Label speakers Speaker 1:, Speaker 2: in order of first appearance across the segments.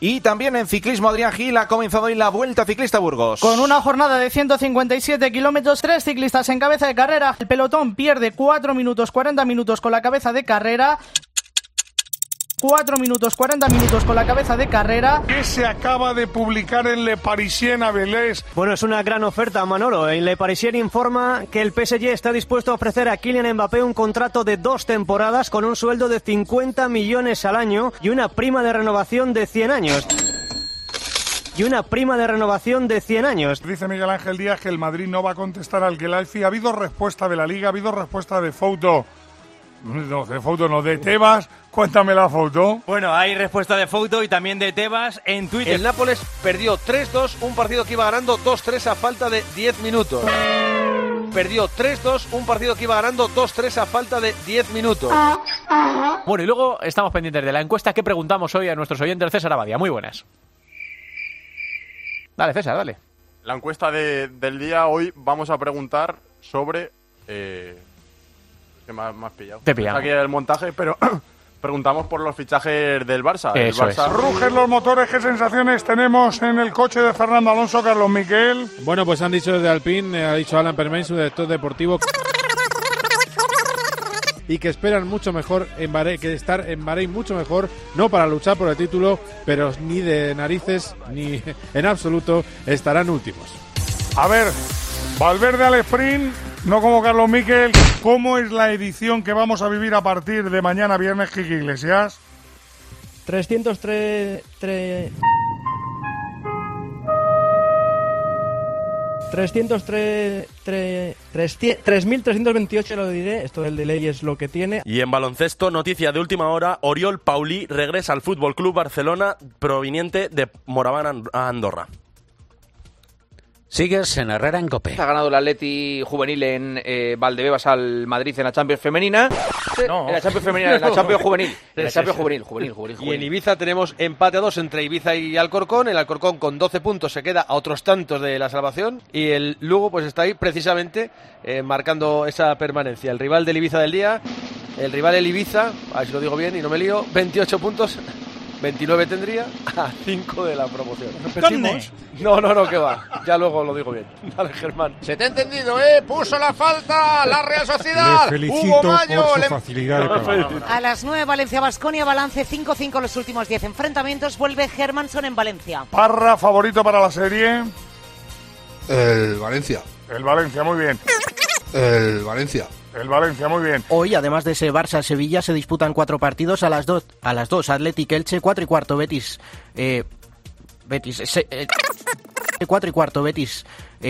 Speaker 1: Y también en ciclismo, Adrián Gil, ha comenzado hoy la Vuelta Ciclista a Burgos.
Speaker 2: Con una jornada de 157 kilómetros, 3 ciclistas en cabeza de carrera. El pelotón pierde 4 minutos 40 minutos con la cabeza de carrera. 4 minutos 40 minutos con la cabeza de carrera.
Speaker 3: ¿Qué se acaba de publicar en Le Parisien, Abelés?
Speaker 4: Bueno, es una gran oferta, Manolo. En Le Parisien informa que el PSG está dispuesto a ofrecer a Kylian Mbappé un contrato de 2 temporadas con un sueldo de 50 millones al año y una prima de renovación de 100 años.
Speaker 3: Dice Miguel Ángel Díaz que el Madrid no va a contestar al Ghelfi. Ha habido respuesta de la Liga, ha habido respuesta de Fouto. No, de Fouto no, de Tebas. Cuéntame la foto.
Speaker 5: Bueno, hay respuesta de Fouto y también de Tebas en Twitter.
Speaker 6: El Nápoles perdió 3-2, un partido que iba ganando 2-3 a falta de 10 minutos. Perdió 3-2, un partido que iba ganando 2-3 a falta de 10 minutos.
Speaker 5: Bueno, y luego estamos pendientes de la encuesta que preguntamos hoy a nuestros oyentes. César Abadia, muy buenas. Dale, César, dale.
Speaker 7: La encuesta del día, hoy vamos a preguntar sobre... que me has pillado.
Speaker 5: Te pillamos.
Speaker 7: Aquí el montaje, pero... Preguntamos por los fichajes del Barça.
Speaker 5: Eso
Speaker 7: el Barça
Speaker 5: es.
Speaker 3: Rugen los motores, ¿qué sensaciones tenemos en el coche de Fernando Alonso, Carlos Miquel?
Speaker 8: Bueno, pues han dicho desde Alpine, ha dicho Alan Permain, su director deportivo, y que esperan mucho mejor en Bahrein, que estar en Bahrein mucho mejor, no para luchar por el título, pero ni de narices, ni en absoluto estarán últimos.
Speaker 3: A ver, Valverde al sprint, no como Carlos Miquel. ¿Cómo es la edición que vamos a vivir a partir de mañana viernes, Quique Iglesias?
Speaker 2: 3.328 lo diré, esto del delay es lo que tiene.
Speaker 9: Y en baloncesto, noticia de última hora, Oriol Paulí regresa al Fútbol Club Barcelona proveniente de Moraván a Andorra.
Speaker 10: Sigues en Herrera en COPE.
Speaker 6: Ha ganado el Atleti juvenil en Valdebebas al Madrid en la Champions femenina.
Speaker 5: No.
Speaker 6: En la Champions femenina, en la Champions juvenil. En la Champions juvenil.
Speaker 11: Y en Ibiza tenemos empate a 2 entre Ibiza y Alcorcón. El Alcorcón con 12 puntos se queda a otros tantos de la salvación. Y el Lugo pues está ahí precisamente marcando esa permanencia. El rival del Ibiza del día, el rival el Ibiza, a ver si lo digo bien y no me lío, 28 puntos. 29 tendría, a 5 de la promoción.
Speaker 3: ¿Repetimos?
Speaker 11: No, que va. Ya luego lo digo bien. Dale, Germán.
Speaker 12: Se te ha entendido, puso la falta la Real Sociedad.
Speaker 3: Le felicito
Speaker 12: Hugo Mayo,
Speaker 3: por su facilidad de palabra.
Speaker 13: A las 9, Valencia-Baskonia, balance 5-5 los últimos 10 enfrentamientos. Vuelve Hermanson en Valencia.
Speaker 3: Parra, favorito para la serie.
Speaker 14: El Valencia.
Speaker 3: El Valencia, muy bien.
Speaker 14: El Valencia.
Speaker 3: El Valencia, muy bien.
Speaker 2: Hoy, además de ese Barça-Sevilla, se disputan 4 partidos a las 2. Athletic Elche, 4 y cuarto, Betis. 4 y cuarto, Betis.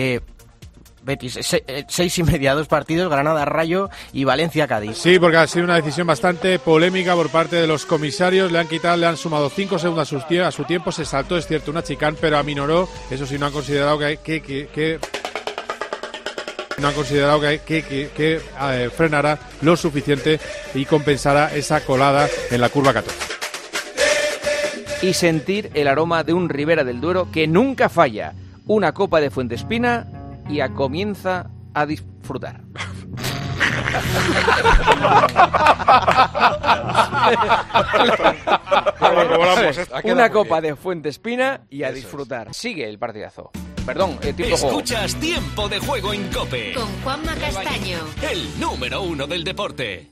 Speaker 2: 6 y media, 2 partidos, Granada Rayo y Valencia Cádiz.
Speaker 8: Sí, porque ha sido una decisión bastante polémica por parte de los comisarios. Le han sumado 5 segundos a su tiempo. Se saltó, es cierto, una chicane, pero aminoró. Eso sí, no han considerado que frenará lo suficiente y compensará esa colada en la curva 14.
Speaker 6: Y sentir el aroma de un Ribera del Duero que nunca falla. Una copa de Fuentespina y comienza a disfrutar. Una copa de Fuentespina y a disfrutar. Sigue el partidazo. Perdón, tiempo de juego.
Speaker 15: Escuchas Tiempo de Juego en COPE.
Speaker 16: Con Juanma Castaño.
Speaker 15: El número 1 del deporte.